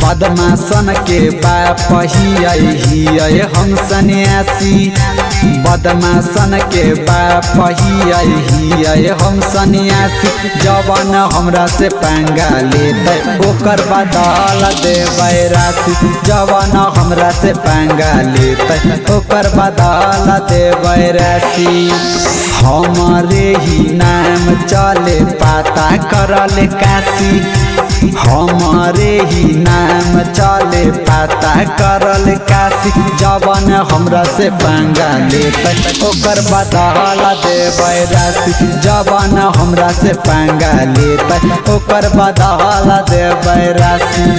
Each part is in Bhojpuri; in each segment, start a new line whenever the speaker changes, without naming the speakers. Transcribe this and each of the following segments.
बदमाशन के बाप हिय हम सन्यासी। बदमाशन के बाप हिय हम सन्यासी। जवन हमरा से पंगा लेते ओकर बदल देबै राशि। जवन हमरा से पंगा लेते ओकर बदल देबै राशि। हमारे ही नाम चले पता करल काशी। हमारे ही नाम चले पता करल काशी। जवन हमरा से पंगा लेते ओकर बदल देबै राशि। जवन हमरा से पंगा लेते ओकर बदल देबै राशि।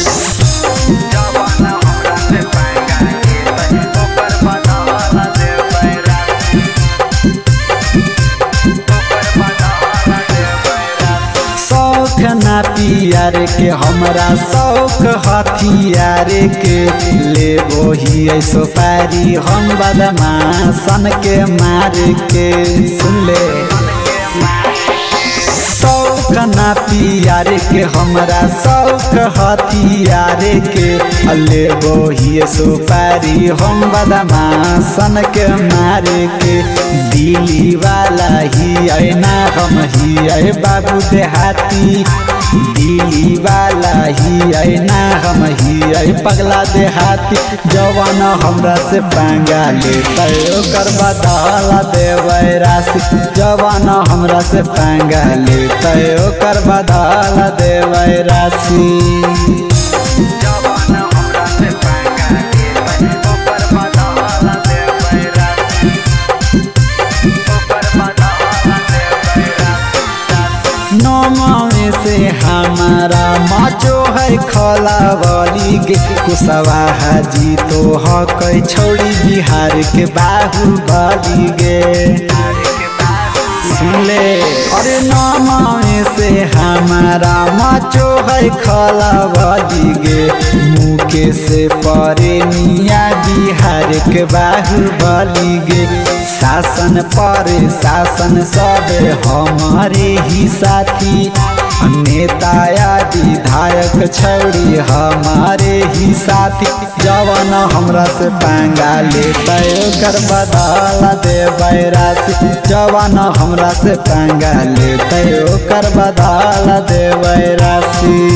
ना पियार के हमरा शौक हथियार के लेबो ही सुपारी हम बदमाशन के मार के। सुन ले शौक ना पियार के हमरा शौक हथियार के लेबो ही सुपारी हम बदमाशन के मार के। दिल्ली वाला ही ना हम ही बाबू देहाती। दिल्ली वाला ही ना हम ही पगला देहाती। जवान हमरा से पंगा लेते ओकर बदल देबै राशि। जवान हमरा से पंगा लेते ओकर बदल देबै राशि। नौमावे से हमारा माचो है खलावली गे। कुशवा हाजी तो हक छोड़ी बिहार के बाहुबली गे। सुन ले अरे नौमावे से हमारा माचो है खलावली गे। मुके से परे मिया बिहार के बाहुबली गे। शासन पर शासन सब हमारे ही साथी। नेता या विधायक छौड़ी हमारे ही साथी। जवन हमरा से पंगा लेते ओकर बदल देबै राशि। जवन हमरा से पंगा लेते ओकर बदल देबै राशि।